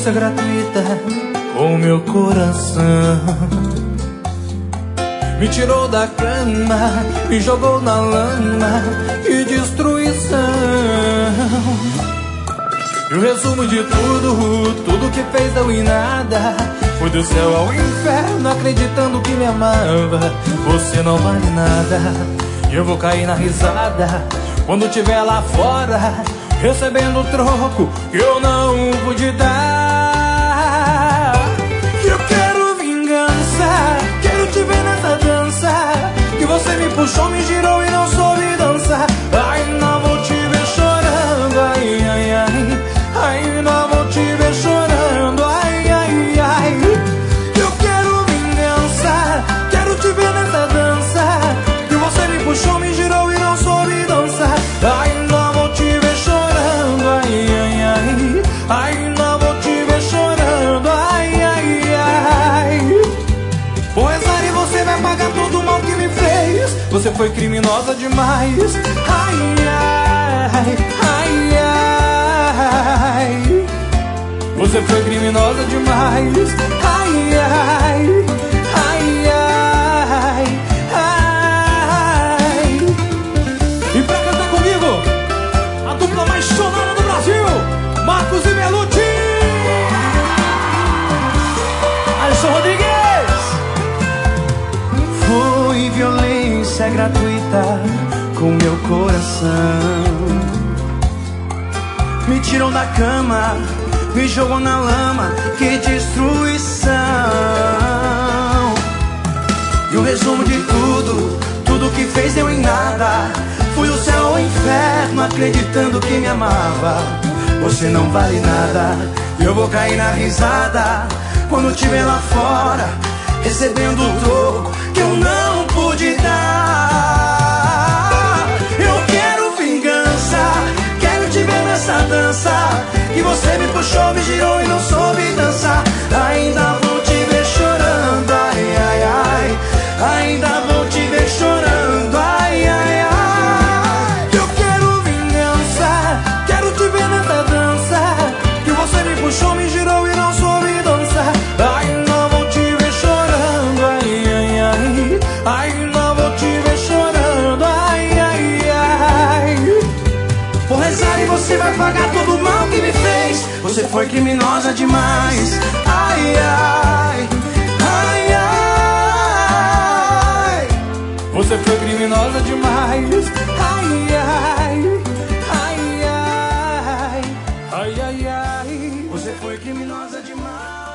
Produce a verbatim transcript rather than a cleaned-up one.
violência gratuita com meu coração. Me tirou da cama, me jogou na lama, que destruição. E o resumo de tudo, tudo que fez deu em nada. Fui do céu ao inferno acreditando que me amava. Você não vale nada, e eu vou cair na risada quando tiver lá fora, recebendo o troco que eu não pude dar. Eu quero vingança, quero te ver nessa dança, que você me puxou, me girou e não soube dançar. Ainda vou te ver chorando, ai, ai, ai. Ainda vou te ver chorando, ai, ai, ai. Eu quero vingança, quero te ver nessa dança, que você me puxou, me girou e não soube dançar. Ainda vou te ver chorando, ai, ai, ai. Ainda vou te ver chorando, ai, ai, ai. Vou rezar e você vai pagar todo o mal que me fez. Você foi criminosa demais, ai, ai, ai, ai. Você foi criminosa demais, ai, ai, ai, ai, ai. E pra cantar comigo, a dupla mais sonora do Brasil, Marcos e Belucci. Alisson Rodrigues. Foi violência gratuita com meu coração. Me tirou da cama, me jogou na lama, que destruição. E o resumo de tudo, tudo que fez deu em nada. Fui o céu ao inferno acreditando que me amava. Você não vale nada, e eu vou cair na risada quando estiver lá fora, recebendo o troco que eu não pude dar. Eu quero vingança, quero te ver nessa dança, que você me puxou, me girou e não soube dançar. Ainda vou te ver chorando, ai, ai, ai. Ainda vou te ver chorando, ai, ai, ai. Eu quero vingança, quero te ver nessa dança, que você me puxou, me girou e não soube dançar. Ainda vou te ver chorando, ai, ai, ai. Ainda vou te ver chorando, ai, ai, ai. Vou rezar e você vai pagar todo o mal que me fez. Você foi criminosa demais, ai, ai, ai, ai. Você foi criminosa demais, ai, ai, ai, ai, ai, ai, ai. Você foi criminosa demais.